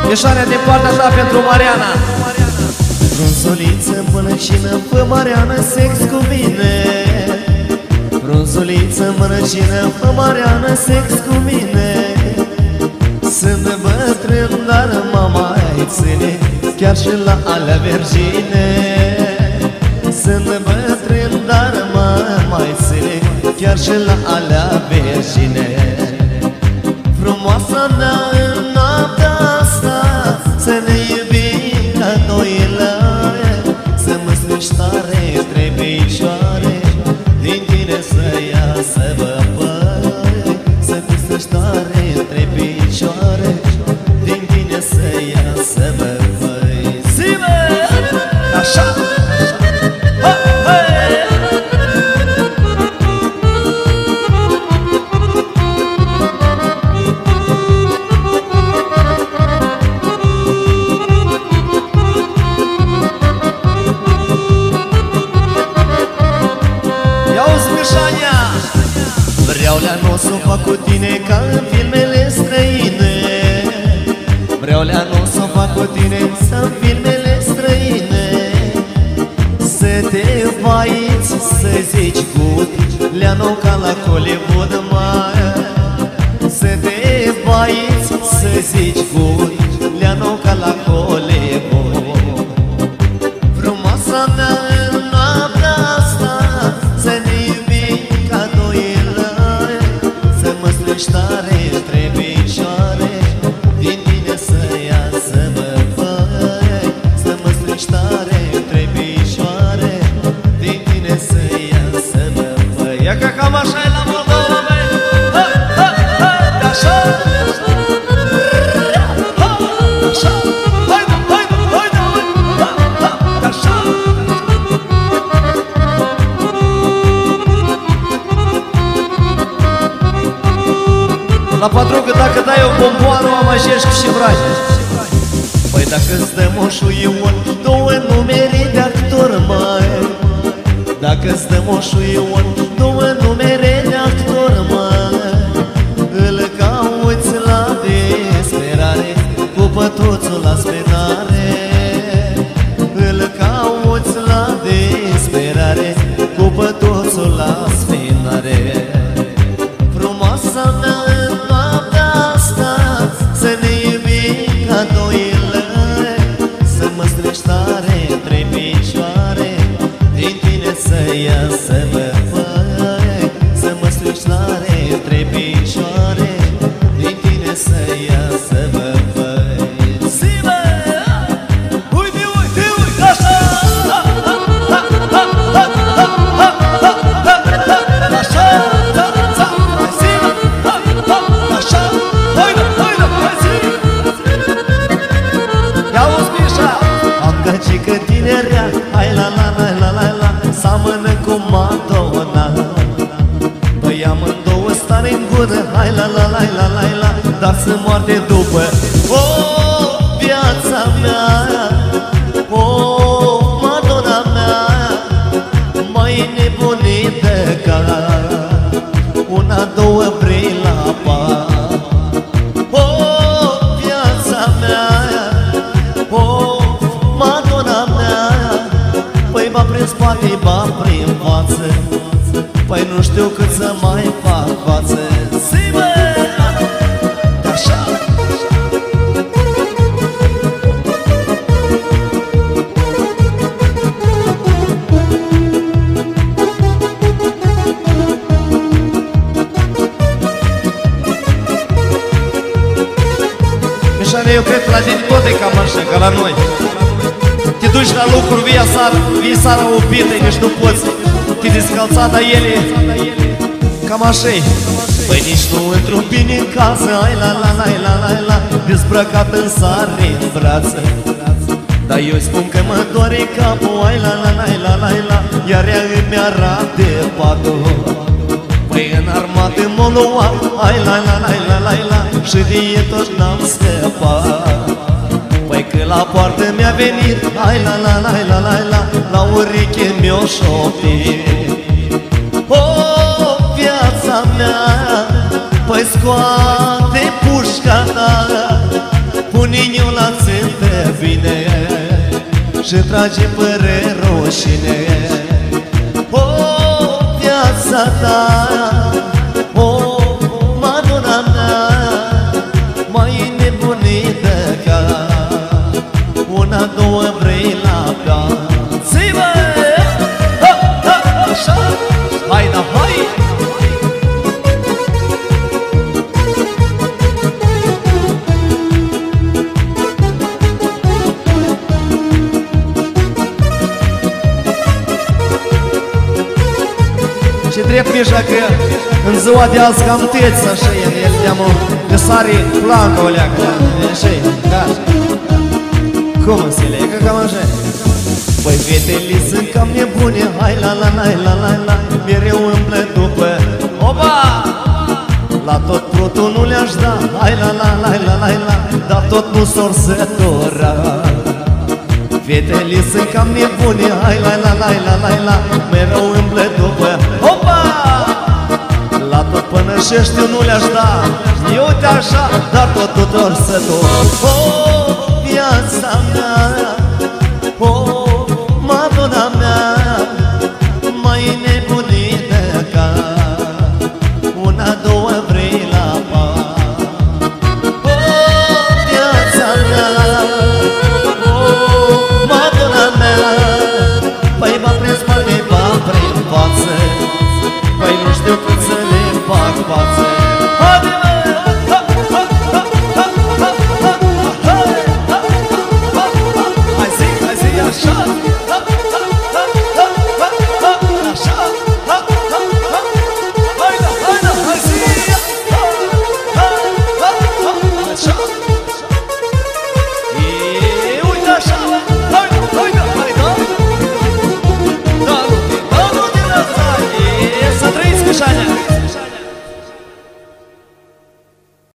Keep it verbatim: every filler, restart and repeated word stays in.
Ieșarea din partea ta pentru Mariana. Frunzuliță mânăcină, fă Mariana sex cu mine. Frunzuliță mânăcină, fă Mariana sex cu mine. Sunt bătrân, dar mă mai ține chiar și la alea vergine. Sunt bătrân, dar mă mai ține chiar și la alea vergine. Frumoasa mea în noaptea asta, să ne iubim ca doilă, să mă strângi tare între picioare, din tine să iasă băbăi. Să te strângi tare între picioare, din tine să iasă băbăi. Zi-mă! Așa! Vreau leanu să o fac cu tine ca în filmele străine. Vreau leanu să o fac cu tine ca în filmele străine. Să te vaiți, să zici good, leanu ca la Hollywood, mai. Să te vaiți, să zici good, leanu ca la Hollywood. Frumoasa mea în noaptea asta, să ne iubim ca doilă, tare între picioare, din tine să iasă băbăi. Să mă strângi tare între picioare, din tine să iasă băbăi. Ia că cam așa e la Moldova, băi. Așa, așa, haide, haide, haide, așa. La patru că dacă dai o bomboană, o mai șești și vragi. Păi dacă-ți dăm o șuion, două numere de actor, mai. Dacă-ți dăm o șuion, două numere de actor, mai. Îl cauți la desperare, cu pătruțul la sperare. Îl cauți la desperare, cu pătruțul la sperare. Frumoasa mea în noaptea asta, să ne iubim ca doilă, să mă strângi tare între picioare, din tine să iasă băbăi. Să mă strângi tare între picioare, din tine să iasă băbăi. Zi-mă! Uite, uite, uite, așa! Așa! Că tinerea, hai la la la la la la, seamănă cu Madonna. Băi, amândouă stare în gură, hai la la la la la la, dar se moarte după. O, viața mea, o, Madonna mea, mai nebunită ca una, două, vrei la pa. O, viața mea, o, Madonna mea, păi ba prin spate, ba prin față, păi nu știu cât să mai fac față. Zi-mă! Așa! Mișane, eu cred că la tine tot e cam așa, ca la noi. Te duci la lucruri, vii seara, vii seara obită, nici nu poți. Te descalța, dar ele cam așa-i. Păi nici nu într-un bine în casă, ai la la la la la la, dezbrăcat în sare în brață. Dar eu spun că mă doare capul, ai la la la la la la, iar ea îmi arată patul. Păi în armată mă lua, ai la la la la la la, și de e tot n-am scăpat. Păi că la poartă mi-a venit, hai la la la la la la, la ureche mi-o șoptit. O, viața mea, păi scoate pușca ta, Pune-i-o la țintă bine și trage păre roșine. O, viața ta, o, madona mea, mai nebunită ca una, două, vrei la bea. Zi, bă! Ha, ha, așa! Hai, da, hai! Și drept mișa că în ziua de azi cam teți așa e, el de-amă de sari planca o leacă, așa-i, da. Cum înțeleg, cam așa. Băi, fetele sunt cam nebune, hai la la la la la la, mereu împlă după, opa! La tot prutul nu le-aș da, hai la la la la la la, dar tot nu s-or sătura. Fetele sunt cam nebune, hai la la la la la la, mereu împlă după, opa! La tot până și știu nu le-aș da, eu te așa, dar tot tuturor sătura. O, viața